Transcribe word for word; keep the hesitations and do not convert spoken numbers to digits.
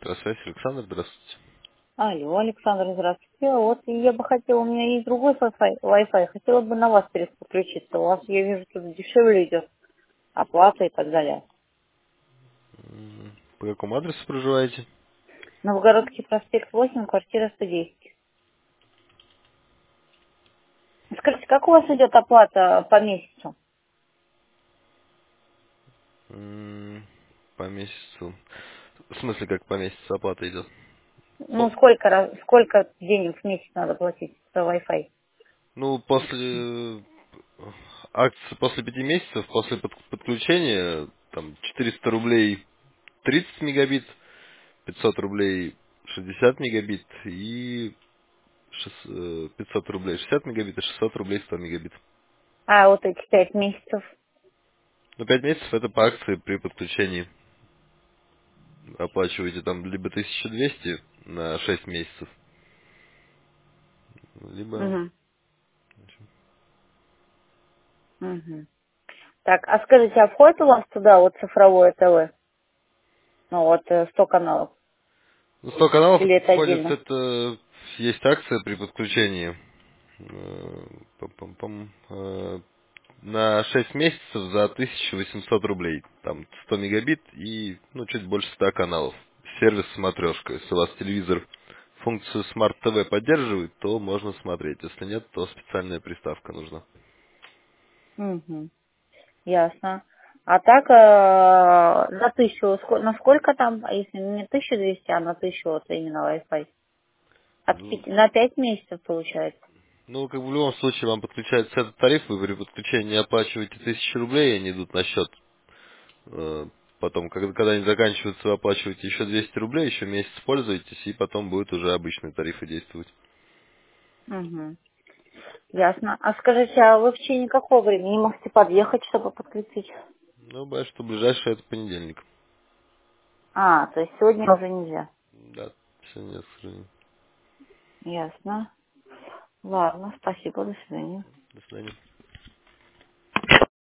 Электросвязь, Александр, здравствуйте. Алло, Александр, здравствуйте. Вот я бы хотела, у меня есть другой Wi-Fi, Wi-Fi. Хотела бы на вас переключиться. У вас, я вижу, тут дешевле идет оплата и так далее. М, По какому адресу проживаете? Новгородский проспект восемь, квартира сто десять. Скажите, как у вас идет оплата по месяцу? М, По месяцу. В смысле, как по месяцу оплата идет? Ну, По- сколько, раз, сколько денег в месяц надо платить за Wi-Fi? Ну, после э, акции, после пяти месяцев, после под- подключения, там, четыреста рублей тридцать мегабит, пятьсот рублей шестьдесят мегабит и шест- э, пятьсот рублей шестьдесят мегабит и шестьсот рублей сто мегабит. А, вот эти пять месяцев. Ну, пять месяцев это по акции при подключении. Оплачиваете там либо тысяча двести на шесть месяцев, либо... Угу, угу. Так, а скажите, а входит у вас туда вот цифровое ТВ? Ну, вот э, сто каналов. Ну, сто каналов Или это входит, отдельно? это есть акция при подключении. Э, пам-пам-пам, э, на шесть месяцев за тысяча восемьсот рублей. Там сто мегабит и ну, чуть больше ста каналов. Сервис смотрешка. Если у вас телевизор функцию Smart T V поддерживает, то можно смотреть. Если нет, то специальная приставка нужна. Угу. Ясно. А так, э, за тысячу, ско- на сколько там, а если не тысяча двести, а на тысячу, вот именно Wi-Fi? От Ну, пяти, на пять месяцев получается. ну, как бы в любом случае вам подключается этот тариф, вы при подключении не оплачиваете тысячу рублей, они идут на счет. Э, Потом, когда, когда они заканчиваются, вы оплачиваете еще двести рублей, еще месяц пользуетесь, и потом будут уже обычные тарифы действовать. Угу. Ясно. А скажите, а вы в течение какого времени не можете подъехать, чтобы подключить? Ну, бывает, что ближайший это понедельник. А, то есть сегодня уже нельзя. Да, сегодня нет, к сожалению. Ясно. Ладно, спасибо, до свидания. До свидания.